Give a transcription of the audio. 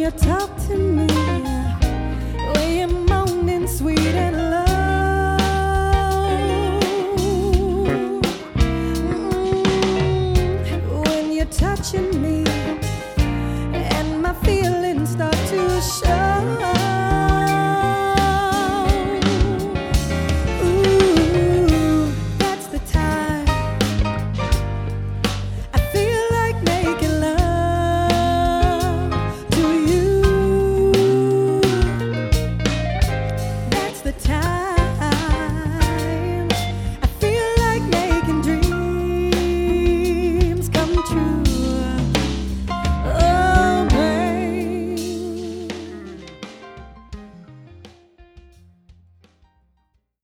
you talk to me, when you're moaning sweet and low, when you're touching me.